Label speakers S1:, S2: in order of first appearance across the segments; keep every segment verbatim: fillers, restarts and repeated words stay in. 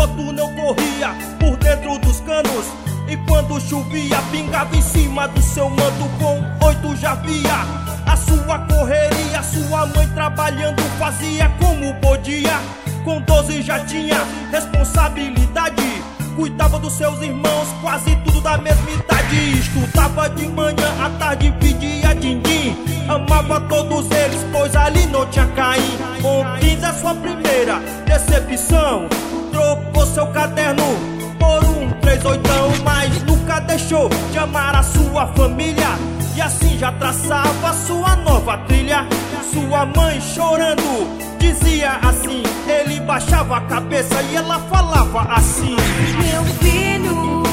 S1: noturna eu corria por dentro dos canos, e quando chovia pingava em cima do seu manto. Com oito já via a sua correria, sua mãe trabalhando fazia como podia. Com doze já tinha responsabilidade, cuidava dos seus irmãos, quase tudo da mesma idade. Estudava de manhã, à tarde pedia din-din, amava todos eles, pois ali não tinha Caim. Com quinze a sua primeira decepção, trocou seu caderno por um três oitão, mas nunca deixou de amar a sua família, e assim já traçava sua nova trilha. Sua mãe chorando dizia assim, ele baixava a cabeça e ela falava assim:
S2: meu filho,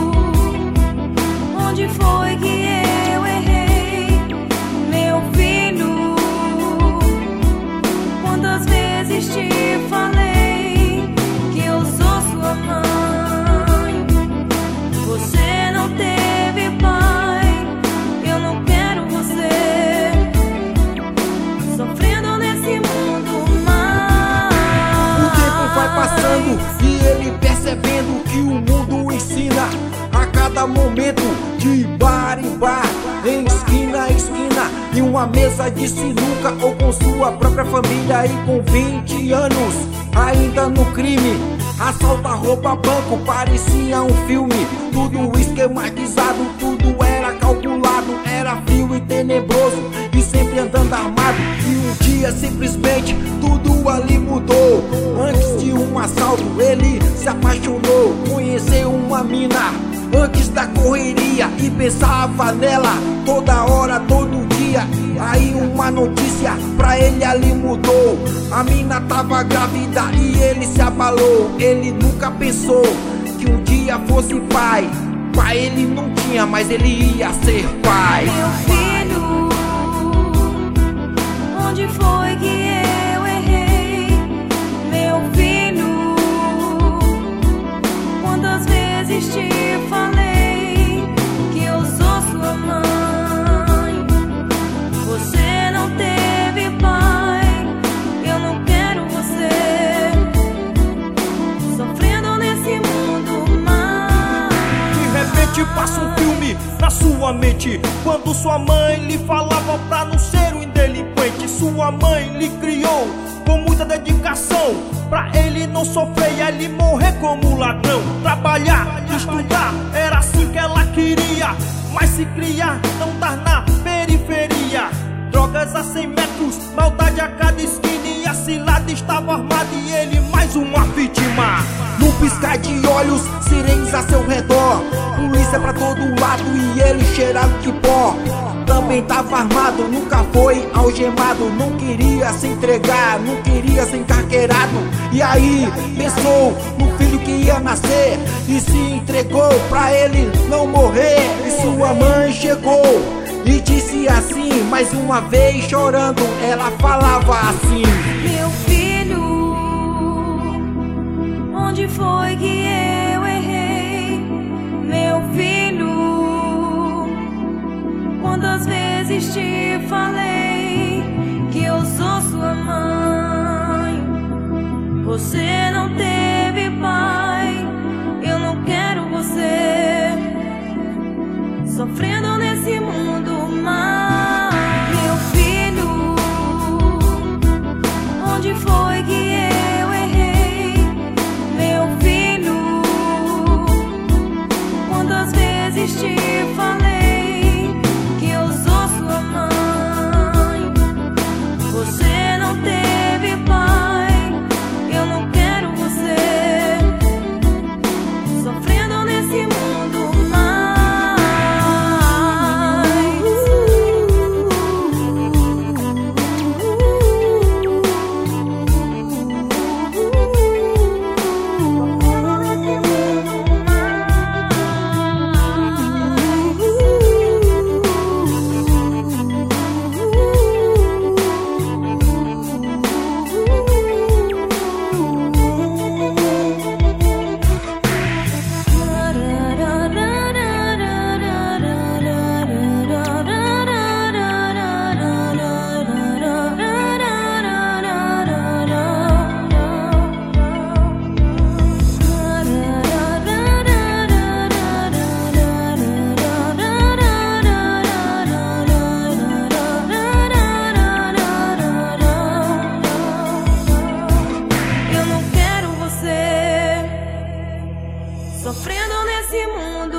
S2: onde foi que eu errei? Meu filho, quantas vezes te falei que eu sou sua mãe? Você não teve pai, eu não quero você sofrendo nesse mundo mal.
S3: O tempo vai passando e ele percebendo que o mundo ensina a cada momento, de bar em bar, em esquina a esquina, em uma mesa de sinuca ou com sua própria família. E com vinte anos ainda no crime, assalta, rouba banco, parecia um filme. Tudo esquematizado, tudo era calculado, era frio e tenebroso e sempre andando armado. E um dia simplesmente tudo ali mudou. Antes de um assalto ele se apaixonou, conheceu uma mina antes da correria e pensava nela toda hora, todo dia. Aí uma notícia pra ele ali mudou, a mina tava grávida e ele se abalou. Ele nunca pensou que um dia fosse pai, pai ele não tinha, mas ele ia ser pai.
S2: Meu filho, onde foi que eu errei? Meu filho, quantas vezes te falei que eu sou sua mãe? Você não teve pai, eu não quero você sofrendo nesse mundo mal.
S1: De repente passa um filme na sua mente, quando sua mãe lhe falava pra não ser um delinquente. Sua mãe lhe criou com muita dedicação, pra ele não sofrer e ele morrer como ladrão. Trabalhar, estudar, era assim que ela queria, mas se criar, não dar na periferia. Drogas a cem metros, maldade a cada esquina, e a cilada estava armada e ele mais uma vítima.
S3: No piscar de olhos, sirenes a seu redor, polícia pra todo lado e ele cheirado de pó. Também tava armado, nunca foi algemado, não queria se entregar, não queria ser encarqueirado. E aí pensou no filho que ia nascer e se entregou pra ele não morrer. E sua mãe chegou e disse assim, mais uma vez chorando, ela falava assim:
S2: meu filho, onde foi que eu errei? Meu filho, quantas vezes te falei que eu sou sua mãe? Você não teve pai, eu não quero você sofrendo nesse mundo mal. Meu filho, onde foi que eu errei? Meu filho, quantas vezes te falei que eu sou sua mãe? Você não teve pai, eu não quero você sofrendo nesse mundo mal. sofrendo nesse mundo.